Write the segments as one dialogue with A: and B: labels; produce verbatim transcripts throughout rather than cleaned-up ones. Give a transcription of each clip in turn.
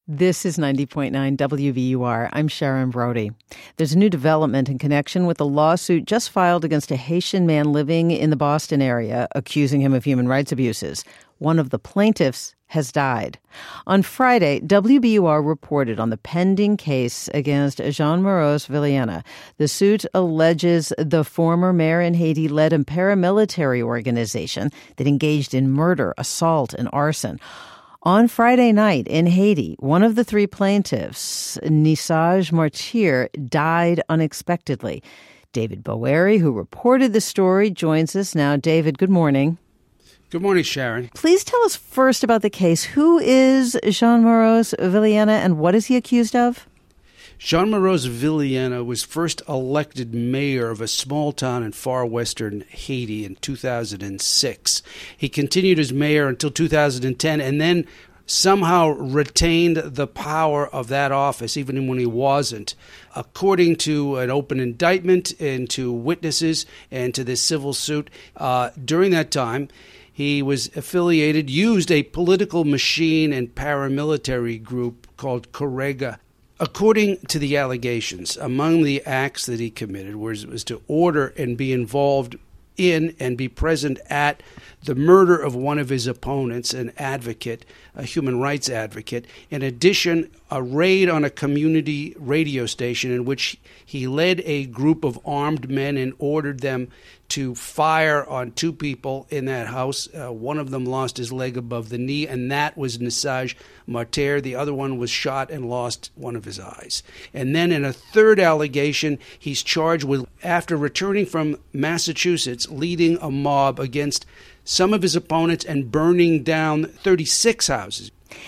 A: This is ninety point nine W V U R. I'm Sharon Brody. There's a new development in connection with a lawsuit just filed against a Haitian man living in the Boston area, accusing him of human rights abuses. One of the plaintiffs has died. On Friday, W B U R reported on the pending case against Jean-Moroz Vilhena. The suit alleges the former mayor in Haiti led a paramilitary organization that engaged in murder, assault, and arson. On Friday night in Haiti, one of the three plaintiffs, Nisage Martyr, died unexpectedly. David Boeri, who reported the story, joins us now. David, good morning.
B: Good morning, Sharon.
A: Please tell us first about the case. Who is Jean-Moroz Vilhena and what is he accused of?
B: Jean-Moroz Vilhena was first elected mayor of a small town in far western Haiti in two thousand six. He continued as mayor until two thousand ten and then somehow retained the power of that office even when he wasn't. According to an open indictment and to witnesses and to this civil suit, uh, during that time, he was affiliated, used a political machine and paramilitary group called Correga. According to the allegations, among the acts that he committed was, was to order and be involved in and be present at the murder of one of his opponents, an advocate, a human rights advocate. In addition, a raid on a community radio station in which he led a group of armed men and ordered them to fire on two people in that house. Uh, one of them lost his leg above the knee, and that was Nisage Martyr. The other one was shot and lost one of his eyes. And then in a third allegation, he's charged with, after returning from Massachusetts, leading a mob against some of his opponents and burning down thirty-six houses.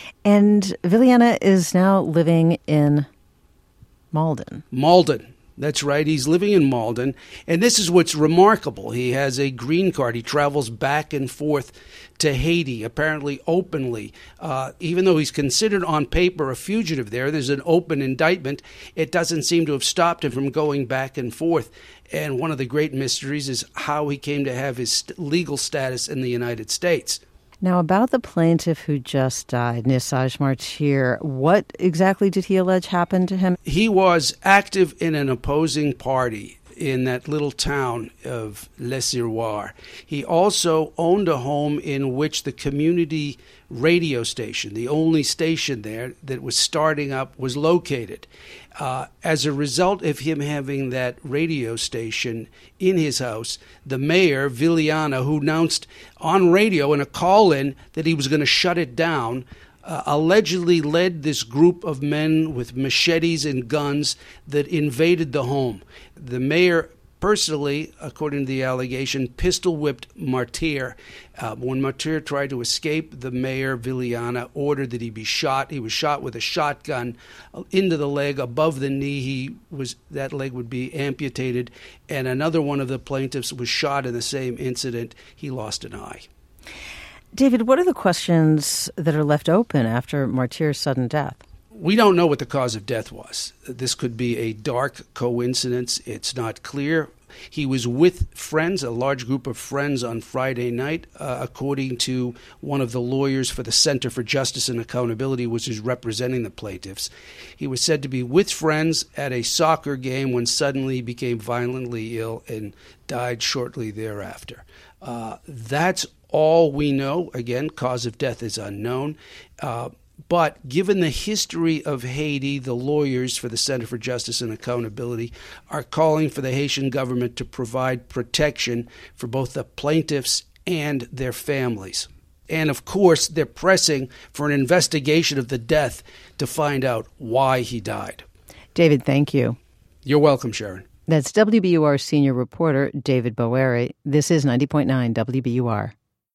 A: And Vilhena is now living in Malden.
B: Malden. That's right. He's living in Malden. And this is what's remarkable. He has a green card. He travels back and forth to Haiti, apparently openly. Uh, even though he's considered on paper a fugitive there, there's an open indictment. It doesn't seem to have stopped him from going back and forth. And one of the great mysteries is how he came to have his st- legal status in the United States.
A: Now, about the plaintiff who just died, Nisage Martyr, what exactly did he allege happened to him?
B: He was active in an opposing party in that little town of Les-Iroires. He also owned a home in which the community radio station, the only station there that was starting up, was located. Uh, as a result of him having that radio station in his house, the mayor, Vilhena, who announced on radio in a call-in that he was going to shut it down, uh, allegedly led this group of men with machetes and guns that invaded the home. The mayor personally, according to the allegation, pistol-whipped Martyr. Uh, when Martyr tried to escape, the mayor, Vilhena, ordered that he be shot. He was shot with a shotgun into the leg, above the knee. He was that leg would be amputated. And another one of the plaintiffs was shot in the same incident. He lost an eye.
A: David, what are the questions that are left open after Martyr's sudden death?
B: We don't know what the cause of death was. This could be a dark coincidence. It's not clear. He was with friends, a large group of friends, on Friday night, uh, according to one of the lawyers for the Center for Justice and Accountability, which is representing the plaintiffs. He was said to be with friends at a soccer game when suddenly he became violently ill and died shortly thereafter. Uh, that's all we know. Again, cause of death is unknown. Uh, But given the history of Haiti, the lawyers for the Center for Justice and Accountability are calling for the Haitian government to provide protection for both the plaintiffs and their families. And, of course, they're pressing for an investigation of the death to find out why he died.
A: David, thank you.
B: You're welcome, Sharon.
A: That's W B U R senior reporter David Boeri. This is ninety point nine W B U R.